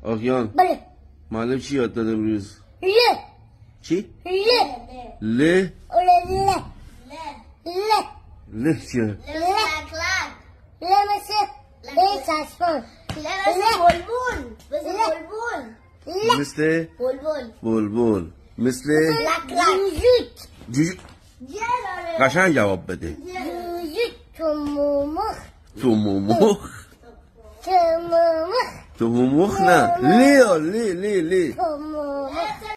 آقیان بله. معلم چی یاد داد امروز؟ ل. چی؟ ل. ل ل. ل. ل چیه؟ ل مثل چشمان. مثل بلبل مثل جوجو قشنگ جواب بده تو مومخ تو مومخ نه لی لی لی لی